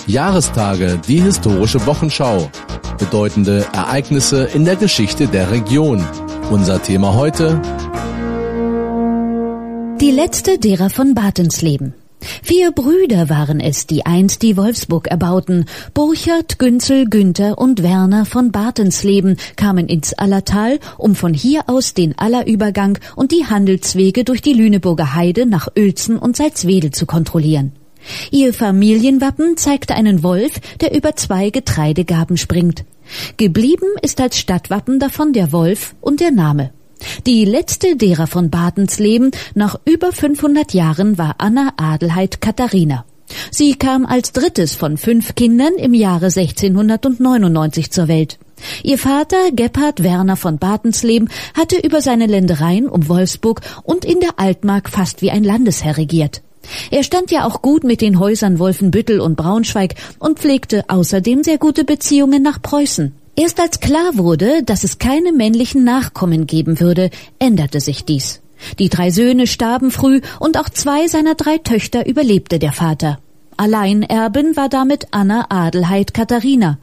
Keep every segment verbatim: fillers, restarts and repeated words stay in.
Jahrestage, die historische Wochenschau. Bedeutende Ereignisse in der Geschichte der Region. Unser Thema heute: Die letzte derer von Bartensleben. Vier Brüder waren es, die einst die Wolfsburg erbauten. Burchard, Günzel, Günther und Werner von Bartensleben kamen ins Allertal, um von hier aus den Allerübergang und die Handelswege durch die Lüneburger Heide nach Uelzen und Salzwedel zu kontrollieren. Ihr Familienwappen zeigte einen Wolf, der über zwei Getreidegarben springt. Geblieben ist als Stadtwappen davon der Wolf und der Name. Die letzte derer von Bartensleben nach über fünfhundert Jahren war Anna Adelheid Katharina. Sie kam als drittes von fünf Kindern im Jahre sechzehnhundertneunundneunzig zur Welt. Ihr Vater, Gebhard Werner von Bartensleben, hatte über seine Ländereien um Wolfsburg und in der Altmark fast wie ein Landesherr regiert. Er stand ja auch gut mit den Häusern Wolfenbüttel und Braunschweig und pflegte außerdem sehr gute Beziehungen nach Preußen. Erst als klar wurde, dass es keine männlichen Nachkommen geben würde, änderte sich dies. Die drei Söhne starben früh und auch zwei seiner drei Töchter überlebte der Vater. Alleinerbin war damit Anna Adelheid Katharina.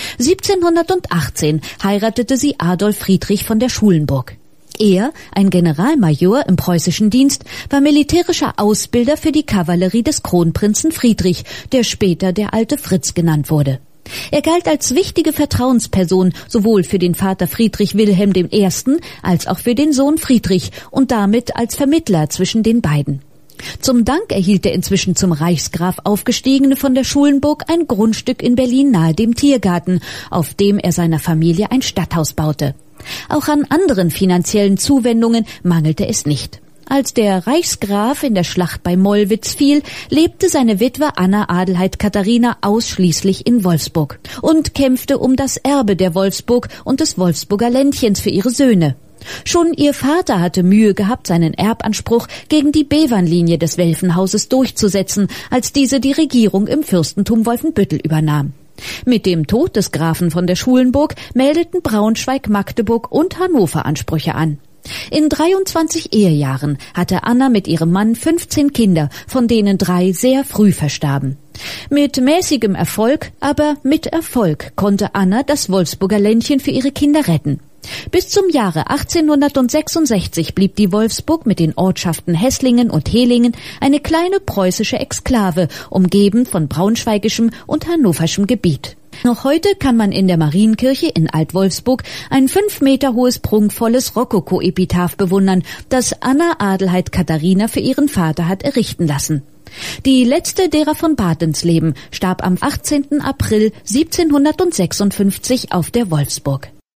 siebzehnhundertachtzehn heiratete sie Adolf Friedrich von der Schulenburg. Er, ein Generalmajor im preußischen Dienst, war militärischer Ausbilder für die Kavallerie des Kronprinzen Friedrich, der später der alte Fritz genannt wurde. Er galt als wichtige Vertrauensperson sowohl für den Vater Friedrich Wilhelm der Erste als auch für den Sohn Friedrich und damit als Vermittler zwischen den beiden. Zum Dank erhielt der inzwischen zum Reichsgraf aufgestiegene von der Schulenburg ein Grundstück in Berlin nahe dem Tiergarten, auf dem er seiner Familie ein Stadthaus baute. Auch an anderen finanziellen Zuwendungen mangelte es nicht. Als der Reichsgraf in der Schlacht bei Mollwitz fiel, lebte seine Witwe Anna Adelheid Katharina ausschließlich in Wolfsburg und kämpfte um das Erbe der Wolfsburg und des Wolfsburger Ländchens für ihre Söhne. Schon ihr Vater hatte Mühe gehabt, seinen Erbanspruch gegen die Bevernlinie des Welfenhauses durchzusetzen, als diese die Regierung im Fürstentum Wolfenbüttel übernahm. Mit dem Tod des Grafen von der Schulenburg meldeten Braunschweig, Magdeburg und Hannover Ansprüche an. In dreiundzwanzig Ehejahren hatte Anna mit ihrem Mann fünfzehn Kinder, von denen drei sehr früh verstarben. Mit mäßigem Erfolg, aber mit Erfolg konnte Anna das Wolfsburger Ländchen für ihre Kinder retten. Bis zum Jahre achtzehnhundertsechsundsechzig blieb die Wolfsburg mit den Ortschaften Heßlingen und Hehlingen eine kleine preußische Exklave, umgeben von braunschweigischem und hannoverschem Gebiet. Noch heute kann man in der Marienkirche in Alt-Wolfsburg ein fünf Meter hohes prunkvolles Rokoko-Epitaph bewundern, das Anna Adelheid Katharina für ihren Vater hat errichten lassen. Die letzte derer von Bartensleben starb am achtzehnten April siebzehnhundertsechsundfünfzig auf der Wolfsburg.